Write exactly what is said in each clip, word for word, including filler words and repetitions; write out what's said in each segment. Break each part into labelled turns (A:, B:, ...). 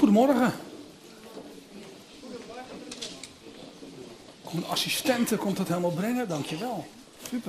A: goedemorgen. Mijn assistente komt het helemaal brengen, dankjewel. Super.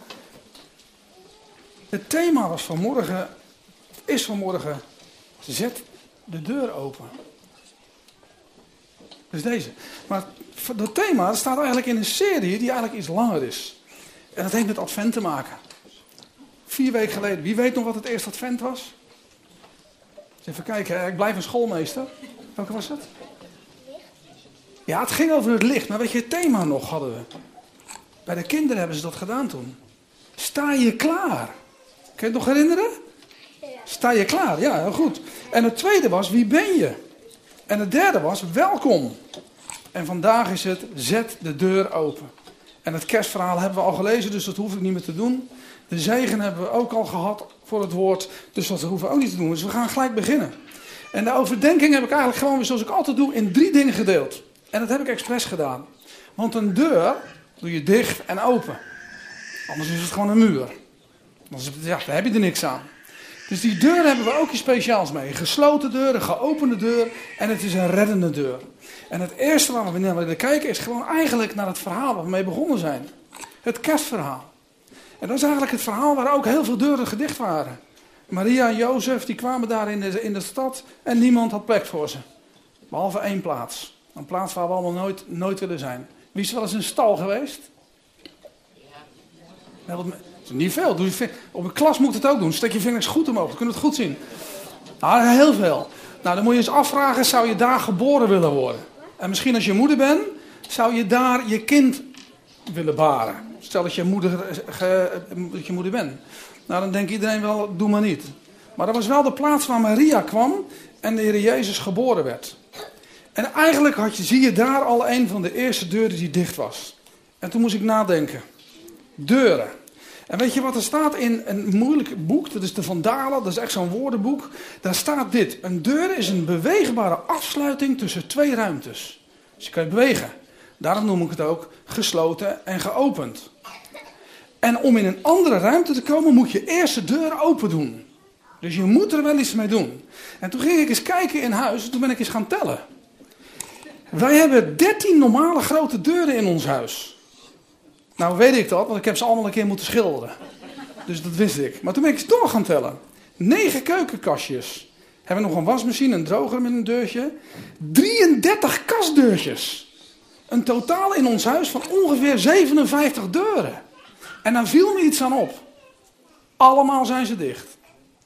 A: Het thema was vanmorgen, is vanmorgen, zet de deur open. Dus deze. Maar dat thema dat staat eigenlijk in een serie die eigenlijk iets langer is. En dat heeft met Advent te maken. Vier weken geleden. Wie weet nog wat het eerste Advent was? Even kijken, ik blijf een schoolmeester. Welke was het? Ja, het ging over het licht. Maar weet je, het thema nog hadden we. Bij de kinderen hebben ze dat gedaan toen. Sta je klaar? Kun je het nog herinneren? Sta je klaar? Ja, heel goed. En het tweede was, wie ben je? En het derde was, welkom. En vandaag is het, zet de deur open. En het kerstverhaal hebben we al gelezen, dus dat hoef ik niet meer te doen. De zegen hebben we ook al gehad voor het woord, dus dat hoeven we ook niet te doen. Dus we gaan gelijk beginnen. En de overdenking heb ik eigenlijk gewoon, zoals ik altijd doe, in drie dingen gedeeld. En dat heb ik expres gedaan. Want een deur doe je dicht en open. Anders is het gewoon een muur. Dan ja, daar heb je er niks aan. Dus die deur hebben we ook iets speciaals mee. Een gesloten deur, een geopende deur en het is een reddende deur. En het eerste waar we naar willen kijken is gewoon eigenlijk naar het verhaal waar we mee begonnen zijn. Het kerstverhaal. En dat is eigenlijk het verhaal waar ook heel veel deuren gedicht waren. Maria en Jozef die kwamen daar in de, in de stad en niemand had plek voor ze. Behalve één plaats. Een plaats waar we allemaal nooit, nooit willen zijn. Wie is wel eens in een stal geweest? Ja. Dat is niet veel. Doe je, op een klas moet het ook doen. Steek je vingers goed omhoog. Dan kunnen we het goed zien. Nou, heel veel. Nou, dan moet je eens afvragen, zou je daar geboren willen worden? En misschien als je moeder bent, zou je daar je kind willen baren. Stel dat je moeder, ge, dat je moeder bent. Nou, dan denkt iedereen wel, doe maar niet. Maar dat was wel de plaats waar Maria kwam en de Heer Jezus geboren werd. En eigenlijk had je, zie je daar al een van de eerste deuren die dicht was. En toen moest ik nadenken. Deuren. En weet je wat er staat in een moeilijk boek? Dat is de Van Dalen, dat is echt zo'n woordenboek. Daar staat dit. Een deur is een beweegbare afsluiting tussen twee ruimtes. Dus je kan je bewegen. Daarom noem ik het ook gesloten en geopend. En om in een andere ruimte te komen moet je eerst de deur open doen. Dus je moet er wel iets mee doen. En toen ging ik eens kijken in huis en toen ben ik eens gaan tellen. Wij hebben dertien normale grote deuren in ons huis. Nou weet ik dat, want ik heb ze allemaal een keer moeten schilderen. Dus dat wist ik. Maar toen ben ik eens door gaan tellen. Negen keukenkastjes. Hebben we nog een wasmachine, een droger met een deurtje. drieëndertig kastdeurtjes. Een totaal in ons huis van ongeveer zevenenvijftig deuren. En dan viel me iets aan op. Allemaal zijn ze dicht.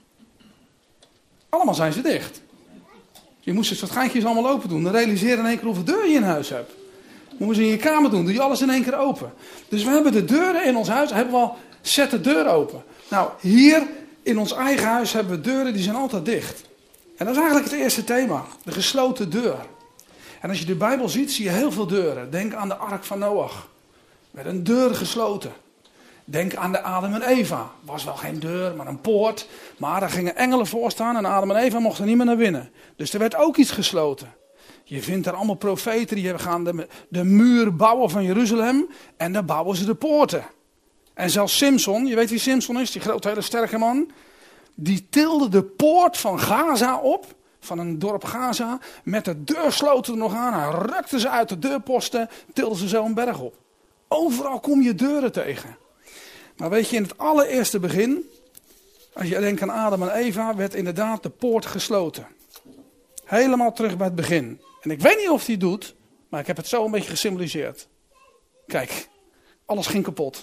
A: Allemaal zijn ze dicht. Je moest dus wat geintjes allemaal open doen. Dan realiseer je in één keer hoeveel deur je in huis hebt. Moeten ze in je kamer doen. Doe je alles in één keer open. Dus we hebben de deuren in ons huis. Hebben we al, zet de deur open. Nou, hier in ons eigen huis hebben we deuren die zijn altijd dicht. En dat is eigenlijk het eerste thema. De gesloten deur. En als je de Bijbel ziet, zie je heel veel deuren. Denk aan de ark van Noach. Met een deur gesloten. Denk aan de Adam en Eva. Was wel geen deur, maar een poort. Maar daar gingen engelen voor staan en Adam en Eva mochten niet meer naar binnen. Dus er werd ook iets gesloten. Je vindt er allemaal profeten die gaan de, de muur bouwen van Jeruzalem. En dan bouwen ze de poorten. En zelfs Simson, je weet wie Simson is, die grote hele sterke man. Die tilde de poort van Gaza op. Van een dorp Gaza. Met de deur sloten er nog aan. Hij rukte ze uit de deurposten. Tilde ze zo een berg op. Overal kom je deuren tegen. Maar weet je, in het allereerste begin, als je denkt aan Adam en Eva, werd inderdaad de poort gesloten. Helemaal terug bij het begin. En ik weet niet of hij het doet, maar ik heb het zo een beetje gesymboliseerd. Kijk, alles ging kapot.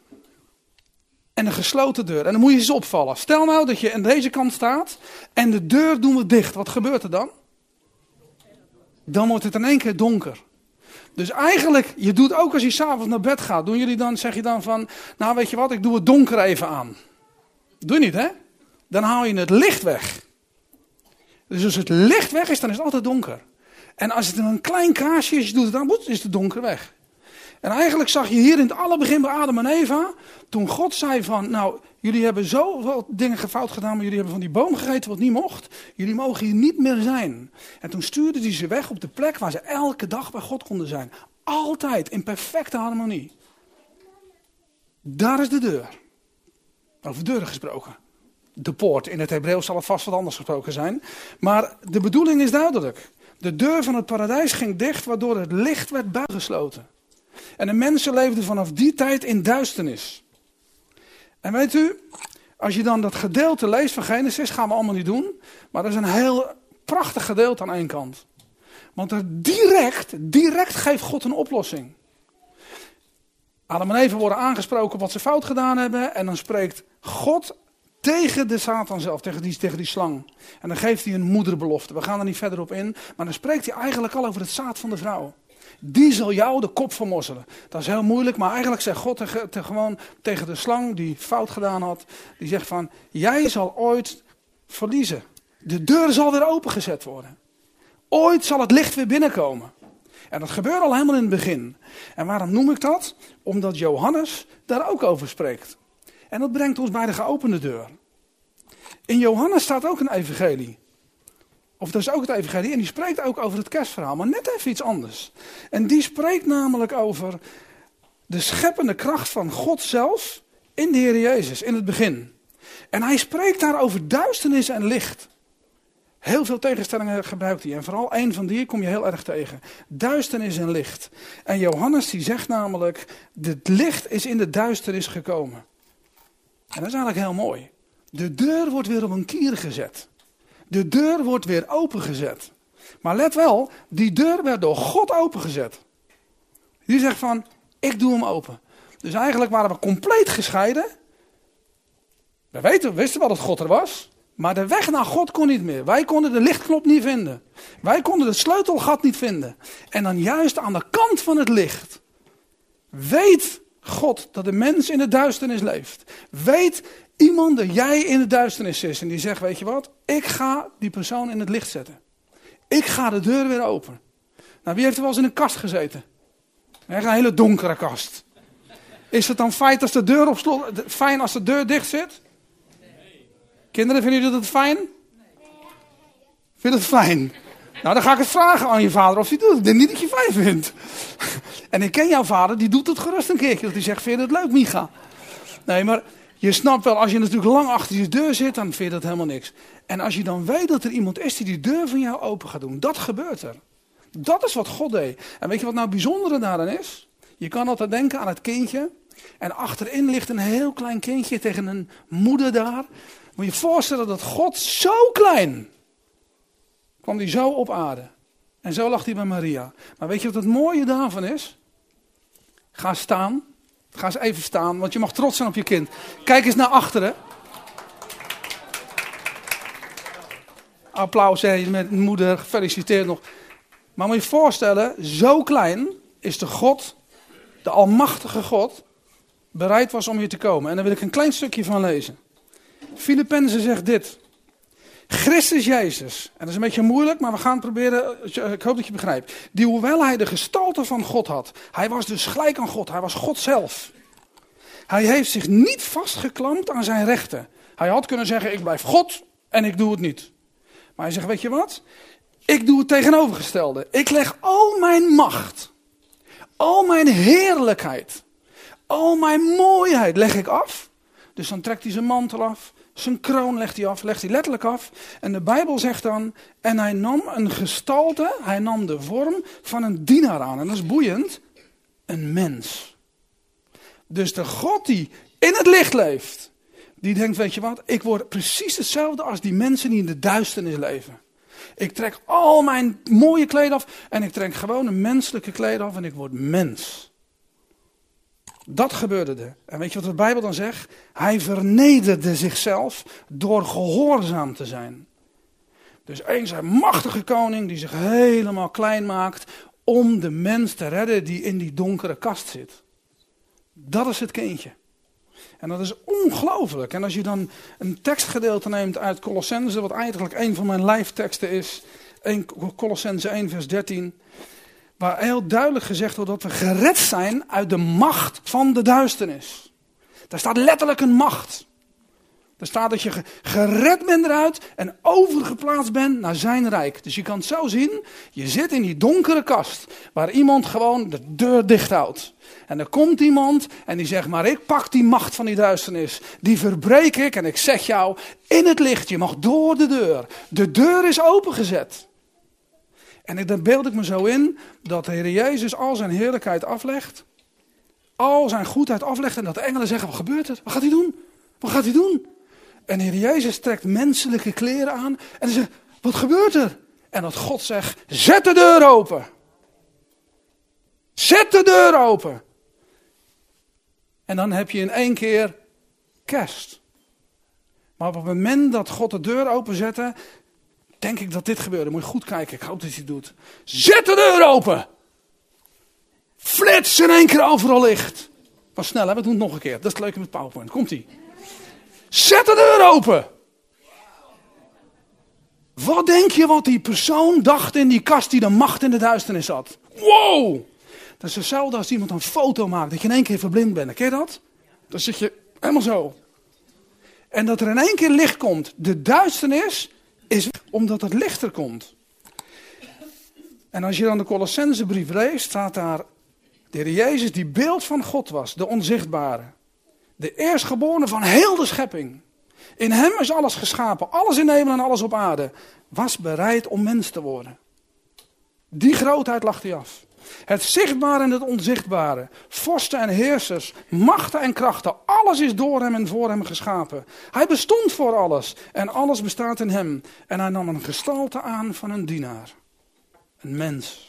A: En een gesloten deur. En dan moet je eens opvallen. Stel nou dat je aan deze kant staat en de deur doen we dicht. Wat gebeurt er dan? Dan wordt het in één keer donker. Dus eigenlijk, je doet ook als je s'avonds naar bed gaat, doen jullie dan, zeg je dan van, nou weet je wat, ik doe het donker even aan. Doe je niet, hè? Dan haal je het licht weg. Dus als het licht weg is, dan is het altijd donker. En als het een klein kaarsje is, je doet het aan, is het donker weg. En eigenlijk zag je hier in het allerbegin bij Adam en Eva, toen God zei van, nou, jullie hebben zoveel dingen fout gedaan, maar jullie hebben van die boom gegeten wat niet mocht. Jullie mogen hier niet meer zijn. En toen stuurde hij ze weg op de plek waar ze elke dag bij God konden zijn. Altijd in perfecte harmonie. Daar is de deur. Over deuren gesproken. de poort. In het Hebreeuws zal het vast wat anders gesproken zijn. Maar de bedoeling is duidelijk. De deur van het paradijs ging dicht, waardoor het licht werd buitengesloten. En de mensen leefden vanaf die tijd in duisternis. En weet u, als je dan dat gedeelte leest van Genesis, gaan we allemaal niet doen. Maar dat is een heel prachtig gedeelte aan één kant. Want er direct, direct geeft God een oplossing. Adam en Eva worden aangesproken op wat ze fout gedaan hebben. En dan spreekt God tegen de Satan zelf, tegen die, tegen die slang. En dan geeft hij een moederbelofte. We gaan er niet verder op in. Maar dan spreekt hij eigenlijk al over het zaad van de vrouw. Die zal jou de kop vermorzelen. Dat is heel moeilijk, maar eigenlijk zegt God tegen, tegen, gewoon tegen de slang die fout gedaan had. Die zegt van, jij zal ooit verliezen. De deur zal weer opengezet worden. Ooit zal het licht weer binnenkomen. En dat gebeurt al helemaal in het begin. En waarom noem ik dat? Omdat Johannes daar ook over spreekt. En dat brengt ons bij de geopende deur. In Johannes staat ook een evangelie. Of dat is ook het evangelie. En die spreekt ook over het kerstverhaal. Maar net even iets anders. En die spreekt namelijk over de scheppende kracht van God zelf in de Heer Jezus. In het begin. En hij spreekt daar over duisternis en licht. Heel veel tegenstellingen gebruikt hij. En vooral één van die kom je heel erg tegen. Duisternis en licht. En Johannes die zegt namelijk, het licht is in de duisternis gekomen. En dat is eigenlijk heel mooi. De deur wordt weer op een kier gezet. De deur wordt weer opengezet. Maar let wel, die deur werd door God opengezet. Die zegt van, ik doe hem open. Dus eigenlijk waren we compleet gescheiden. We weten, we wisten wel dat God er was. Maar de weg naar God kon niet meer. Wij konden de lichtknop niet vinden. Wij konden het sleutelgat niet vinden. En dan juist aan de kant van het licht. Weet God dat de mens in de duisternis leeft. Weet iemand dat jij in de duisternis zit. En die zegt, weet je wat? Ik ga die persoon in het licht zetten. Ik ga de deur weer open. Nou, wie heeft er wel eens in een kast gezeten? Echt een hele donkere kast. Is het dan fijn als de deur op slot, fijn als de deur dicht zit? Kinderen, vinden jullie dat fijn? Vind je het fijn? Nou, dan ga ik het vragen aan je vader of hij doet. Ik denk niet dat je fijn vindt. En ik ken jouw vader, die doet het gerust een keertje. Dat hij zegt, vind je het leuk, Micha? Nee, maar je snapt wel, als je natuurlijk lang achter die deur zit, dan vind je dat helemaal niks. En als je dan weet dat er iemand is die die deur van jou open gaat doen, dat gebeurt er. Dat is wat God deed. En weet je wat nou bijzondere daaraan is? Je kan altijd denken aan het kindje. En achterin ligt een heel klein kindje tegen een moeder daar. Moet je je voorstellen dat God zo klein kwam die zo op aarde. En zo lag hij bij Maria. Maar weet je wat het mooie daarvan is? Ga staan. Ga eens even staan, want je mag trots zijn op je kind. Kijk eens naar achteren. Applaus hè, met moeder, gefeliciteerd nog. Maar moet je je voorstellen, zo klein is de God, de almachtige God, bereid was om hier te komen. En daar wil ik een klein stukje van lezen. Filippenzen zegt dit. Christus Jezus, en dat is een beetje moeilijk, maar we gaan het proberen, ik hoop dat je begrijpt. Die hoewel hij de gestalte van God had, hij was dus gelijk aan God, hij was God zelf. Hij heeft zich niet vastgeklampt aan zijn rechten. Hij had kunnen zeggen, ik blijf God en ik doe het niet. Maar hij zegt, weet je wat? Ik doe het tegenovergestelde. Ik leg al mijn macht, al mijn heerlijkheid, al mijn mooiheid leg ik af. Dus dan trekt hij zijn mantel af. Zijn kroon legt hij af, legt hij letterlijk af. En de Bijbel zegt dan, en hij nam een gestalte, hij nam de vorm van een dienaar aan. En dat is boeiend, een mens. Dus de God die in het licht leeft, die denkt, weet je wat, ik word precies hetzelfde als die mensen die in de duisternis leven. Ik trek al mijn mooie kleden af en ik trek gewoon een menselijke kleden af en ik word mens. Dat gebeurde er. En weet je wat de Bijbel dan zegt? Hij vernederde zichzelf door gehoorzaam te zijn. Dus eens een machtige koning die zich helemaal klein maakt om de mens te redden die in die donkere kast zit. Dat is het kindje. En dat is ongelooflijk. En als je dan een tekstgedeelte neemt uit Colossenzen, wat eigenlijk een van mijn lijfteksten is, Colossenzen één vers dertien... waar heel duidelijk gezegd wordt dat we gered zijn uit de macht van de duisternis. Daar staat letterlijk een macht. Er staat dat je gered bent eruit en overgeplaatst bent naar zijn rijk. Dus je kan het zo zien, je zit in die donkere kast waar iemand gewoon de deur dicht houdt. En er komt iemand en die zegt, maar ik pak die macht van die duisternis. Die verbreek ik en ik zet jou in het licht. Je mag door de deur. De deur is opengezet. En dan beeld ik me zo in dat de Heer Jezus al zijn heerlijkheid aflegt. Al zijn goedheid aflegt en dat de engelen zeggen, wat gebeurt er? Wat gaat hij doen? Wat gaat hij doen? En de Heer Jezus trekt menselijke kleren aan en hij zegt, wat gebeurt er? En dat God zegt, zet de deur open. Zet de deur open. En dan heb je in één keer kerst. Maar op het moment dat God de deur openzette, denk ik dat dit gebeurde. Moet je goed kijken, ik hoop dat hij het doet. Zet de deur open. Flits in één keer overal licht. Was snel hè, we doen het nog een keer. Dat is het leuke met PowerPoint. Komt-ie. Zet de deur open. Wat denk je wat die persoon dacht in die kast die de macht in de duisternis had? Wow! Dat is hetzelfde als iemand een foto maakt, dat je in één keer verblind bent. Ken je dat? Dan zit je helemaal zo. En dat er in één keer licht komt. De duisternis is omdat het licht er komt. En als je dan de Colossensebrief leest, staat daar de Heer Jezus die beeld van God was, de onzichtbare. De eerstgeborene van heel de schepping. In hem is alles geschapen, alles in de hemel en alles op aarde. Was bereid om mens te worden. Die grootheid lag hij af. Het zichtbare en het onzichtbare. Vorsten en heersers, machten en krachten. Alles is door hem en voor hem geschapen. Hij bestond voor alles en alles bestaat in hem. En hij nam een gestalte aan van een dienaar. Een mens.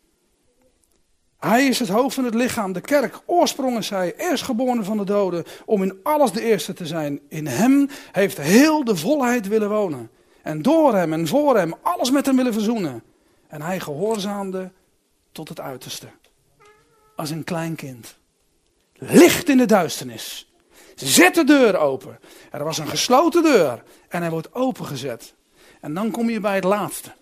A: Hij is het hoofd van het lichaam, de kerk. Oorsprong is hij, eerstgeboren van de doden, om in alles de eerste te zijn. In hem heeft heel de volheid willen wonen. En door hem en voor hem alles met hem willen verzoenen. En hij gehoorzaamde tot het uiterste. Als een klein kind. Licht in de duisternis. Zet de deur open. Er was een gesloten deur. En hij wordt opengezet. En dan kom je bij het laatste.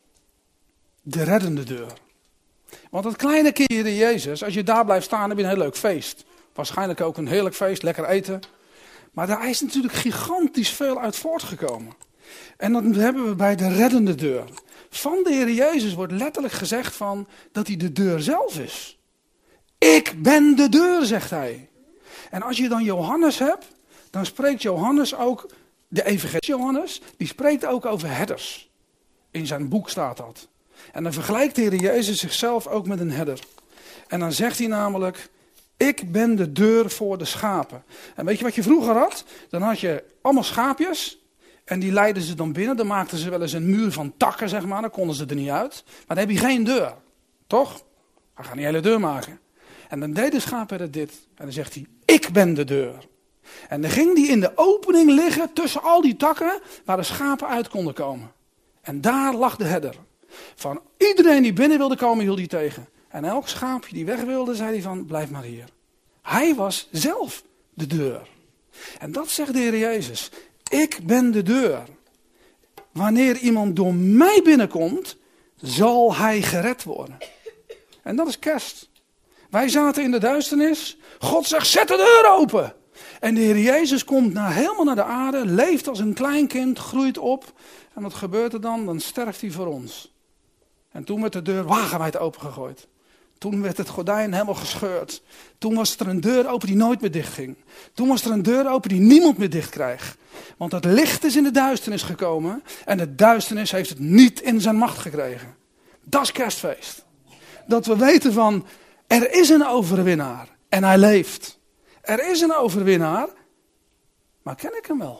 A: De reddende deur. Want dat kleine kindje de Jezus, als je daar blijft staan, heb je een heel leuk feest. Waarschijnlijk ook een heerlijk feest, lekker eten. Maar daar is natuurlijk gigantisch veel uit voortgekomen. En dat hebben we bij de reddende deur. Van de Heer Jezus wordt letterlijk gezegd van dat hij de deur zelf is. Ik ben de deur, zegt hij. En als je dan Johannes hebt, dan spreekt Johannes ook, de evangelist Johannes, die spreekt ook over herders. In zijn boek staat dat. En dan vergelijkt de Heer Jezus zichzelf ook met een herder. En dan zegt hij namelijk, ik ben de deur voor de schapen. En weet je wat je vroeger had? Dan had je allemaal schaapjes. En die leidden ze dan binnen. Dan maakten ze wel eens een muur van takken, zeg maar. Dan konden ze er niet uit. Maar dan heb je geen deur. Toch? We gaan die hele deur maken. En dan deed de schaapherder dit. En dan zegt hij, ik ben de deur. En dan ging die in de opening liggen tussen al die takken waar de schapen uit konden komen. En daar lag de herder. Van iedereen die binnen wilde komen, hield hij tegen. En elk schaapje die weg wilde, zei hij van, blijf maar hier. Hij was zelf de deur. En dat zegt de Heer Jezus. Ik ben de deur. Wanneer iemand door mij binnenkomt, zal hij gered worden. En dat is kerst. Wij zaten in de duisternis. God zegt, zet de deur open. En de Heer Jezus komt naar, helemaal naar de aarde, leeft als een klein kind, groeit op. En wat gebeurt er dan? Dan sterft hij voor ons. En toen werd de deur wagenwijd opengegooid. Toen werd het gordijn helemaal gescheurd. Toen was er een deur open die nooit meer dicht ging. Toen was er een deur open die niemand meer dicht krijgt. Want het licht is in de duisternis gekomen. En de duisternis heeft het niet in zijn macht gekregen. Dat is kerstfeest. Dat we weten van, er is een overwinnaar. En hij leeft. Er is een overwinnaar. Maar ken ik hem wel?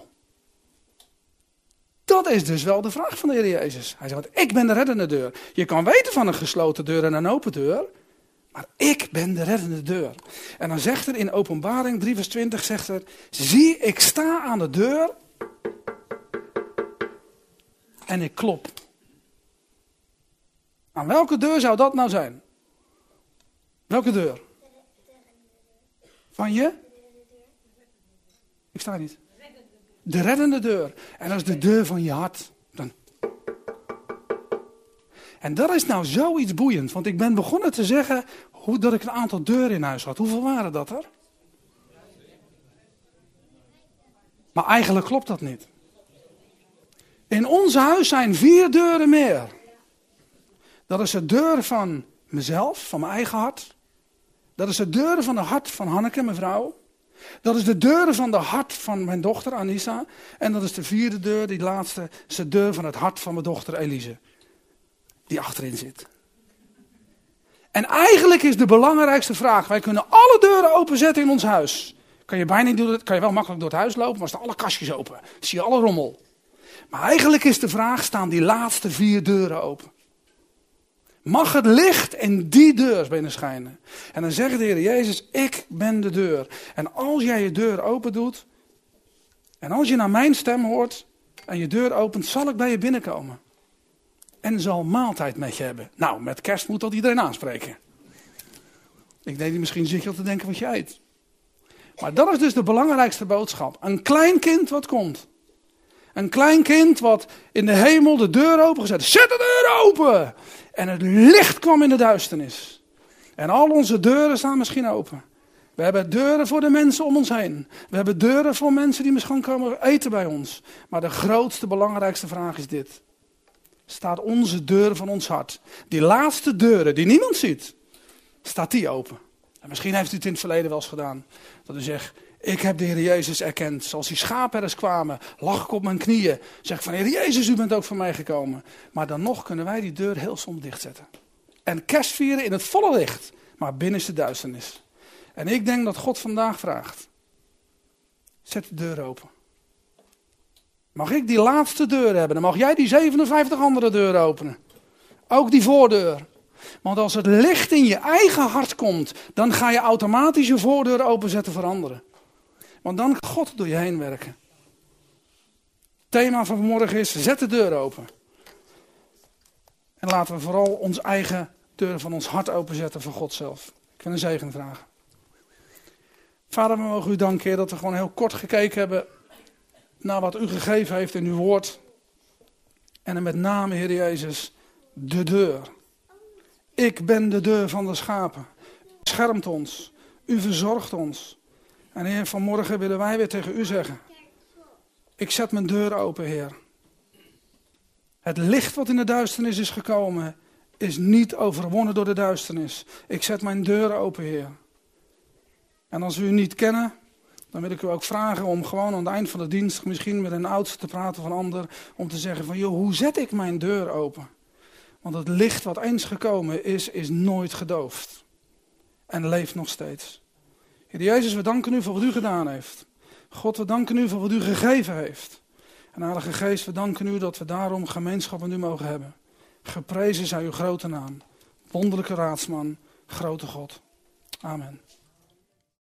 A: Dat is dus wel de vraag van de Heer Jezus. Hij zegt, ik ben de reddende deur. Je kan weten van een gesloten deur en een open deur. Maar ik ben de reddende deur. En dan zegt er in Openbaring drie vers twintig, zegt er, zie, ik sta aan de deur en ik klop. Aan welke deur zou dat nou zijn? Welke deur? Van je? Ik sta niet. De reddende deur. En dat is de deur van je hart. Dan. En dat is nou zoiets boeiend. Want ik ben begonnen te zeggen hoe, dat ik een aantal deuren in huis had. Hoeveel waren dat er? Maar eigenlijk klopt dat niet. In ons huis zijn vier deuren meer. Dat is de deur van mezelf, van mijn eigen hart. Dat is de deur van het hart van Hanneke, mijn vrouw. Dat is de deur van het hart van mijn dochter Anissa. En dat is de vierde deur, die laatste, is de deur van het hart van mijn dochter Elise. Die achterin zit. En eigenlijk is de belangrijkste vraag, wij kunnen alle deuren openzetten in ons huis. Kan je bijna niet doen, kan je wel makkelijk door het huis lopen, maar staan alle kastjes open. Dan zie je alle rommel. Maar eigenlijk is de vraag, staan die laatste vier deuren open? Mag het licht in die deur binnen schijnen? En dan zegt de Heer Jezus, ik ben de deur. En als jij je deur open doet, en als je naar mijn stem hoort, en je deur opent, zal ik bij je binnenkomen. En zal maaltijd met je hebben. Nou, met kerst moet dat iedereen aanspreken. Ik denk, misschien zit je al te denken wat je eet. Maar dat is dus de belangrijkste boodschap. Een klein kind wat komt. Een klein kind wat in de hemel de deur opengezet. Zet de deur open! En het licht kwam in de duisternis. En al onze deuren staan misschien open. We hebben deuren voor de mensen om ons heen. We hebben deuren voor mensen die misschien komen eten bij ons. Maar de grootste, belangrijkste vraag is dit. Staat onze deur van ons hart, die laatste deuren die niemand ziet, staat die open? En misschien heeft u het in het verleden wel eens gedaan. Dat u zegt, ik heb de Heer Jezus erkend. Zoals die schaapherders kwamen, lag ik op mijn knieën. Zeg van, Heer Jezus, u bent ook voor mij gekomen. Maar dan nog kunnen wij die deur heel soms dichtzetten. En kerst vieren in het volle licht, maar binnen is de duisternis. En ik denk dat God vandaag vraagt, zet de deur open. Mag ik die laatste deur hebben? Dan mag jij die zevenenvijftig andere deuren openen. Ook die voordeur. Want als het licht in je eigen hart komt, dan ga je automatisch je voordeur openzetten voor anderen. Want dan kan God door je heen werken. Het thema van vanmorgen is, zet de deur open. En laten we vooral ons eigen deur van ons hart openzetten voor God zelf. Ik wil een zegen vragen. Vader, we mogen u danken, Heer, dat we gewoon heel kort gekeken hebben naar wat u gegeven heeft in uw woord. En met name, Heer Jezus, de deur. Ik ben de deur van de schapen. U beschermt ons. U verzorgt ons. En Heer, vanmorgen willen wij weer tegen u zeggen. Ik zet mijn deur open, Heer. Het licht wat in de duisternis is gekomen, is niet overwonnen door de duisternis. Ik zet mijn deur open, Heer. En als we u niet kennen, dan wil ik u ook vragen om gewoon aan het eind van de dienst misschien met een oudste te praten of een ander. Om te zeggen van, joh, hoe zet ik mijn deur open? Want het licht wat eens gekomen is, is nooit gedoofd. En leeft nog steeds. Heer Jezus, we danken u voor wat u gedaan heeft. God, we danken u voor wat u gegeven heeft. En Heilige Geest, we danken u dat we daarom gemeenschap met u mogen hebben. Geprezen zij uw grote naam. Wonderlijke raadsman, grote God. Amen.